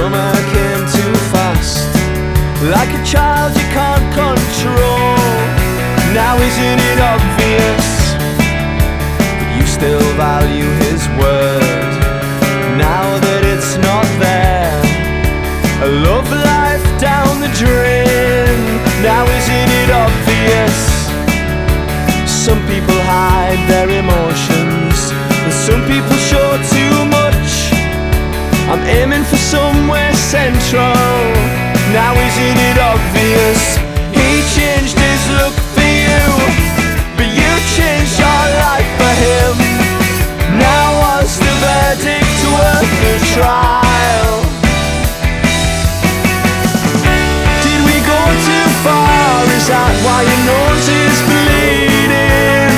summer came too fast, like a child you can't control. Now isn't it obvious that you still value his word? Now that it's not there, a love life down the drain. Now isn't it obvious? Some people hide their emotions, and some people show too much. I'm aiming for somewhere central. Now isn't it obvious? He changed his look for you, but you changed your life for him. Now was the verdict worth the trial? Did we go too far? Is that why your nose is bleeding?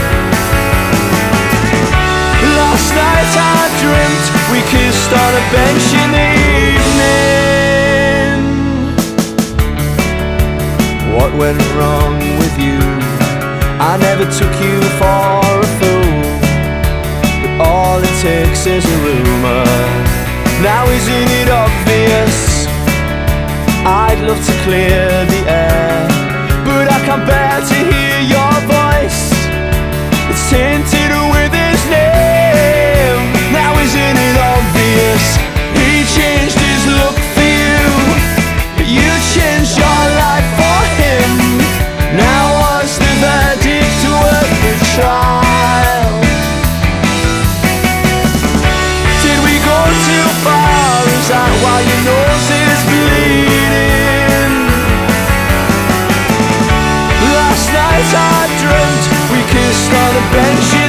Last night I dreamt we kissed on a bench in the evening. What went wrong with you? I never took you for a fool, but all it takes is a rumor. Now isn't it obvious? I'd love to clear the air, but I can't bear to hear your voice. It's tainted with his name. Now isn't it obvious? He changed his look for you, but you changed your life for him. Now was the verdict worth the trial? Did we go too far? Is that why your nose is bleeding? Last night I dreamt we kissed on a bench